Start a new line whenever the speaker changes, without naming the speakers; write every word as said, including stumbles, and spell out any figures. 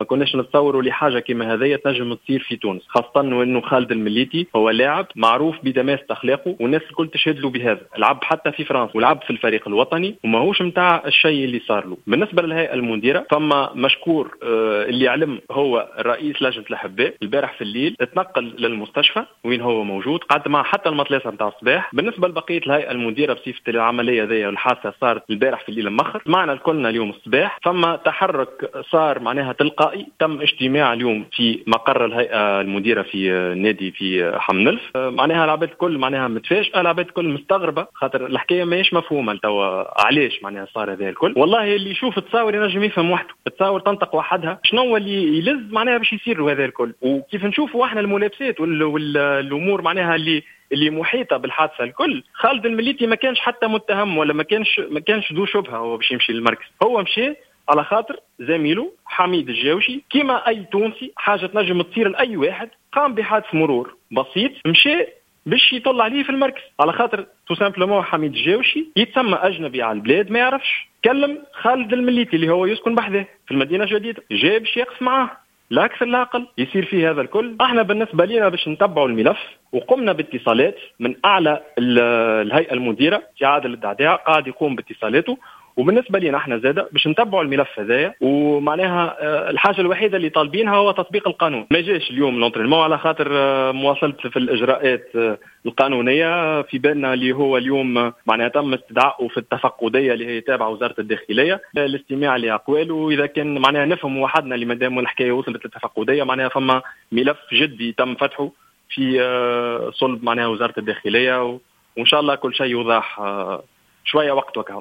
ما كناش نتصوروا لحاجه كما هذه تنجم تصير في تونس، خاصه وانه خالد المليتي هو لاعب معروف بدماسه اخلاقه والناس الكل تشهد له بهذا. لعب حتى في فرنسا ولعب في الفريق الوطني وماهوش متاع الشيء اللي صار له. بالنسبه للهيئه المديره فما مشكور آه اللي علم هو رئيس لجنه الاحباء. البارح في الليل اتنقل للمستشفى وين هو موجود، قعد مع حتى المطلسه نتاع الصباح. بالنسبه لبقيه الهيئه المديره بصفه العمليه ذي والحادثه صارت البارح في الليل مخر، معنا الكلنا اليوم الصباح فما تحرك صار معناها تلقائي. تم اجتماع اليوم في مقر الهيئه المديره في النادي في حمنلف. معناها العباد الكل معناها متفاجئه، العباد الكل مستغربه خاطر الحكايه ماهيش مفهومه توا علاش معناها صار هذا الكل. والله اللي يشوف التصاور ينجم يفهم وحده، التصاور تنطق وحدها شنو اللي يلز معناها باش يصير هذا الكل. وكيف نشوفوا احنا الملابسات والامور معناها اللي اللي محيطه بالحادثه الكل. خالد المليتي ما كانش حتى متهم ولا ما كانش ما كانش ذو شبهه هو باش يمشي للمركز. هو مشي على خاطر زميله حميد الجاوشي كما اي تونسي، حاجه تنجم تصير لاي واحد، قام بحادث مرور بسيط مشي باش يطلع عليه في المركز على خاطر تو سامبلومون حميد الجاوشي يتسمى اجنبي على البلاد ما يعرفش. كلم خالد المليتي اللي هو يسكن بحذاه في المدينه الجديده، جاي باش يقف معاه، لا أكثر لا أقل، يصير فيه هذا الكل. احنا بالنسبة لنا باش نتبعوا الملف وقمنا باتصالات من أعلى الهيئة المديرة في عادل الدعداع قاعد يقوم باتصالاته. وبالنسبة لنا احنا زادة باش نتبعوا الملف هذايا. ومعناها الحاجة الوحيدة اللي طالبينها هو تطبيق القانون. ما جاش اليوم لونترينمون على خاطر مواصلة في الإجراءات القانونية في بالنا اللي هو اليوم معناها تم استدعائه في التفقدية اللي هي تابعة وزارة الداخلية الاستماع لأقواله. إذا كان معناها نفهم وحدنا اللي مادام الحكاية وصلت للتفقدية معناها فما ملف جدي تم فتحه في صلب معناها وزارة الداخلية، وإن شاء الله كل شيء يوضح شوية وقت وكهو.